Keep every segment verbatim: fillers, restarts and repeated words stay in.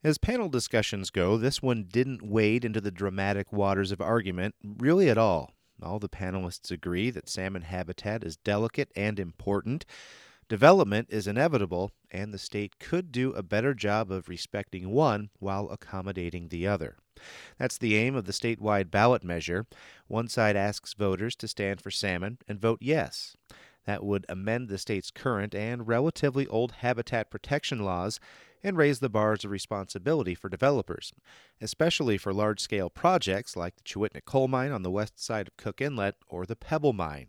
As panel discussions go, this one didn't wade into the dramatic waters of argument really at all. All the panelists agree that salmon habitat is delicate and important. Development is inevitable, and the state could do a better job of respecting one while accommodating the other. That's the aim of the statewide ballot measure. One side asks voters to stand for salmon and vote yes. That would amend the state's current and relatively old habitat protection laws and raise the bars of responsibility for developers, especially for large-scale projects like the Chewitnik Coal Mine on the west side of Cook Inlet or the Pebble Mine.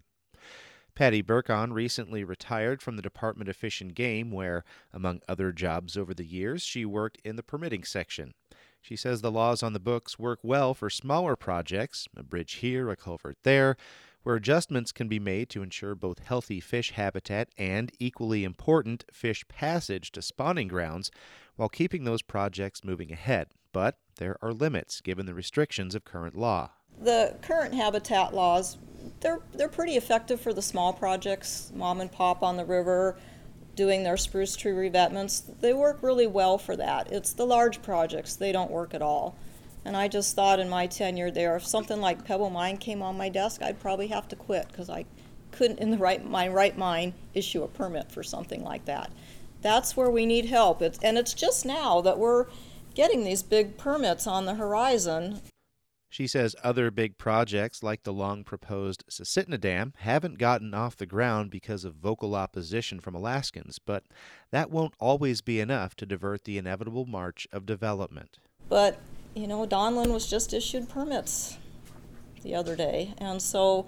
Patty Burkon recently retired from the Department of Fish and Game, where, among other jobs over the years, she worked in the permitting section. She says the laws on the books work well for smaller projects, a bridge here, a culvert there, where adjustments can be made to ensure both healthy fish habitat and, equally important, fish passage to spawning grounds while keeping those projects moving ahead. But there are limits given the restrictions of current law. The current habitat laws, they're they're pretty effective for the small projects, mom and pop on the river, doing their spruce tree revetments. They work really well for that. It's the large projects, they don't work at all. And I just thought in my tenure there, if something like Pebble Mine came on my desk, I'd probably have to quit because I couldn't, in the right my right mind, issue a permit for something like that. That's where we need help. It's, and it's just now that we're getting these big permits on the horizon. She says other big projects like the long-proposed Susitna Dam haven't gotten off the ground because of vocal opposition from Alaskans, but that won't always be enough to divert the inevitable march of development. But you know, Donlin was just issued permits the other day, and so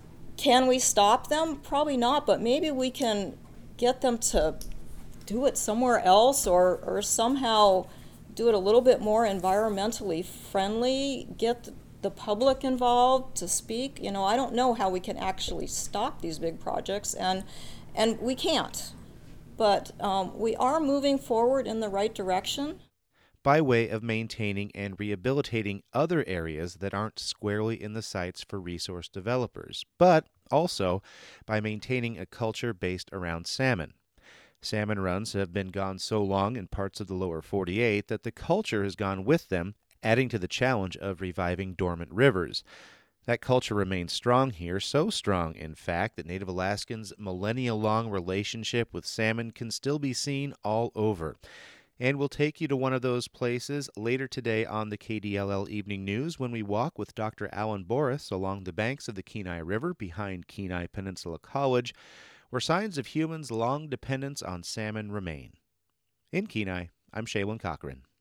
can we stop them? Probably not, but maybe we can get them to do it somewhere else or, or somehow do it a little bit more environmentally friendly, get the public involved to speak. You know, I don't know how we can actually stop these big projects, and and we can't, but um, we are moving forward in the right direction. By way of maintaining and rehabilitating other areas that aren't squarely in the sights for resource developers, but also by maintaining a culture based around salmon. Salmon runs have been gone so long in parts of the lower forty-eight that the culture has gone with them, adding to the challenge of reviving dormant rivers. That culture remains strong here, so strong, in fact, that Native Alaskans' millennia-long relationship with salmon can still be seen all over. And we'll take you to one of those places later today on the K D L L Evening News when we walk with Doctor Alan Boris along the banks of the Kenai River behind Kenai Peninsula College, where signs of humans' long dependence on salmon remain. In Kenai, I'm Shaylin Cochran.